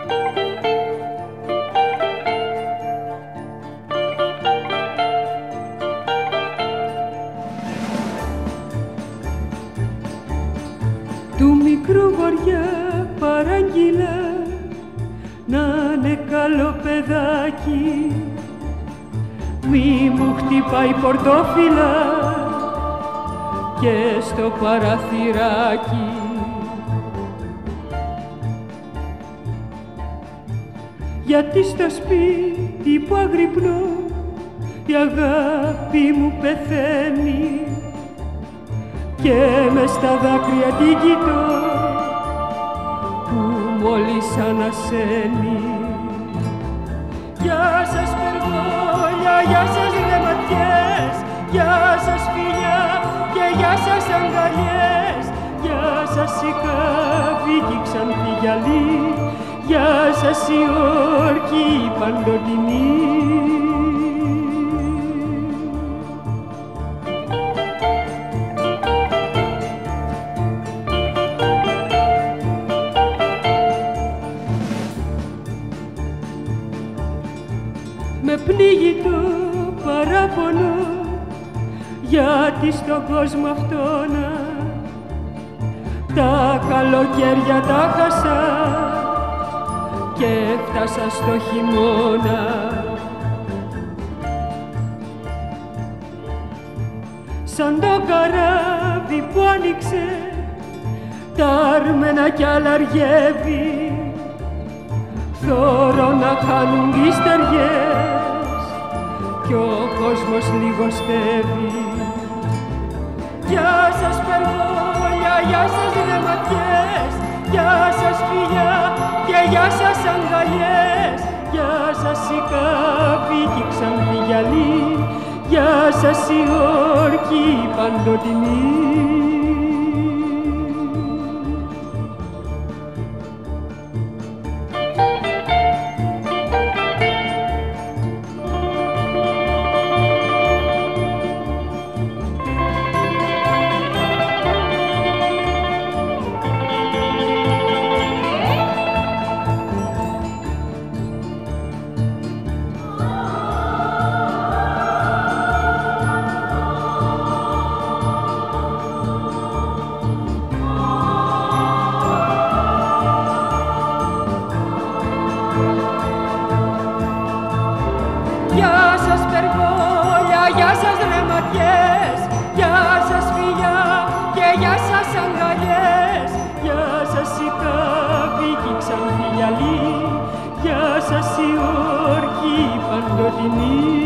Του μικρού βοριά παράγγειλα να είναι καλό παιδάκι, μη μου χτυπάει πορτόφυλλα και στο παραθυράκι. Γιατί στο σπίτι που αγρυπνώ η αγάπη μου πεθαίνει και μες στα δάκρυα την κοιτώ που μόλις ανασένει. Γεια σας περγόλια, γεια σας ρεματιές, γεια σας φιλιά και γεια σας αγκαλιές, γεια σας η κάβη και η ξανθή γυαλί, γεια σας η όρκη η παντοτινή. Με πνίγει το παράπονο γιατί στον κόσμο αυτόνα τα καλοκαίρια τα χάσα και έφτασα στο χειμώνα. Σαν το καράβι που άνοιξε τα άρμενα κι αλαργεύει, θωρώ να χάνουν τις στεριές κι ο κόσμος λιγοστεύει. Γεια σας περγόλια, γεια σας ρεματιές, γεια σας φιλιά και γεια σας αγκαλιές, γεια σας η κάβη και η ξανθή γυαλί, γεια σας η όρκη η παντοτινή. Γεια σας περγόλια, γεια σας ρεματιές, γεια σας φιλιά και γεια σας αγκαλιές, γεια σας η κάβη και η ξανθή γυαλί, γεια σας η όρκη η παντοτινή.